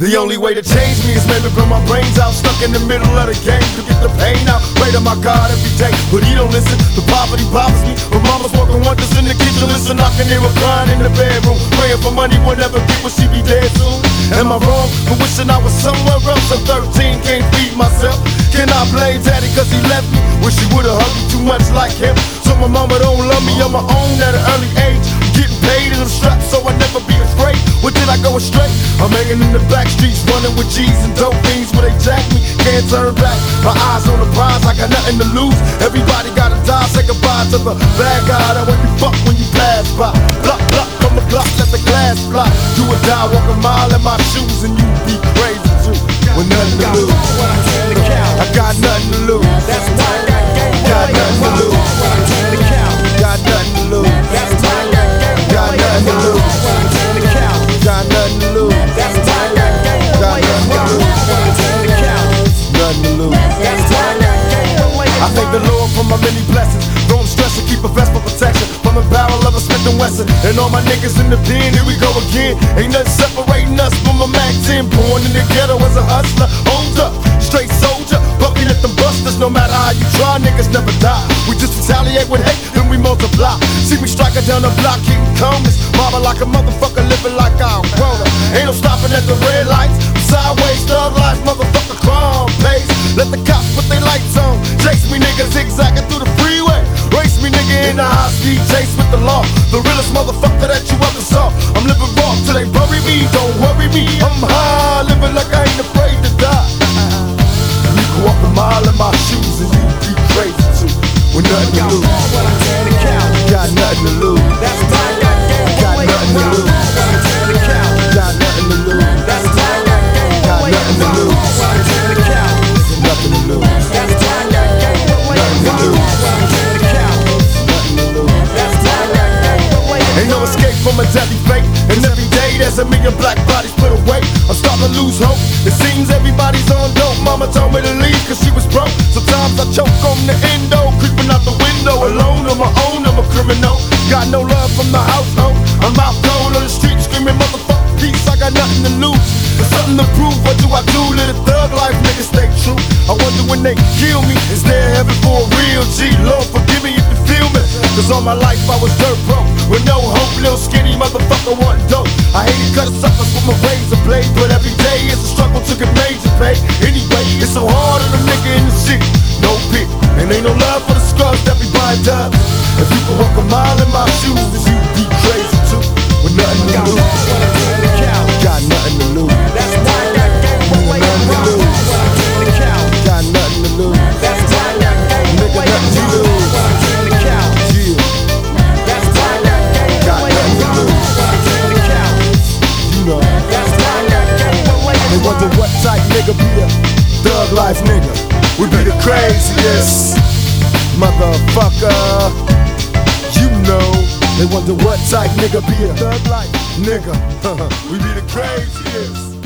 The only way to change me is maybe blow my brains out, stuck in the middle of the game to get the pain out. Pray to my God every day, but he don't listen. The poverty bothers me. My mama's working wonders in the kitchen, listen, I can hear her crying in the bedroom, praying for money will never get when she be dead soon. Am I wrong for wishing I was somewhere else? At 13, can't feed myself. Can I blame daddy cause he left me? Wish he would've hugged me too much like him. So my mama don't love me on my own at an early age. Getting paid and I'm strapped so I never be afraid. Where did I go astray? I'm hanging in the back streets, running with G's and dope fiends where they jack me. Can't turn back, my eyes on the prize, I got nothing to lose. Everybody gotta die, say goodbye to the bad guy that when you fuck when you pass by. Block, block, from the block, let the glass fly. Do or die, walk a mile in my shoes and you be crazy too. With nothing to lose, I got nothing to lose. That's why I got game. Got nothing to lose. Got nothing to lose. That's why I got game. Got nothing to lose. Got nothing to lose. That's why I got game. Got nothing to lose. Nothing to lose. That's why I got game. I thank the Lord for my many blessings. Don't stress and keep a vest for protection from the barrel of a Smith & Wesson. And all my niggas in the pen, here we go again. Ain't nothing separating us from a Mac 10. Born in the ghetto as a hustler, hold up, straight soldier, bucking at them busters. No matter how you try, niggas never die. We just retaliate with hate, then we multiply. See me striking down the block, hitting corners, mobbing like a motherfucker, living like I'm grown. Ain't no stopping at the red lights. Sideways, thug life, motherfucker, crime pace. Let the cops put their lights on. Chase me, nigga, zigzagging through the freeway. Race me, nigga, in a high-speed chase with the law. The realest motherfucker that you ever saw. I'm living raw till they bury me. Don't worry me, I'm high, living like I ain't afraid to die. You can walk a mile in my shoes and you be crazy too. With nothing to lose. Got nothing to lose. Got nothing to lose. Got nothing to lose. Got nothing to lose. Nothing to lose. Nothing to lose. Ain't no escape from a deadly fate. And every day there's a million black bodies put away. I'm starting to lose hope. It seems everybody's on dope. Mama told me to leave cause she was broke. Sometimes I choke on the endo, creeping out the window. Alone on my own, I'm a criminal. Got no love from the household. I'm out cold on the street screaming motherfucker peace. I got nothing to lose. There's something to prove, what do I do? Let a thug life nigga stay true. I wonder when they kill me, is there heaven for a real G? Lord forgive me if you feel me. Cause all my life I was dirt broke, with no hope, little skinny motherfucker wanting dope. I hated cutting suckers with my razor blade, but every day it's a struggle to get major pay. Anyway, it's so hard on a nigga in the city, no pit. And ain't no love for the scrubs that be buying dubs. If you can walk a mile in my shoes, then you be crazy too. With nothing to lose. Got nothing to lose. That's why I got game. Nothing to lose. Got nothing to lose. That's why I got game. Nigga, nothing to lose. Yeah. That's why I got game. Got nothing to lose. You know. That's why I got game. They wonder what type nigga be a thug life nigga. We be the craziest motherfucker. You know. They wonder what type nigga be a thug life nigga. We be the craziest.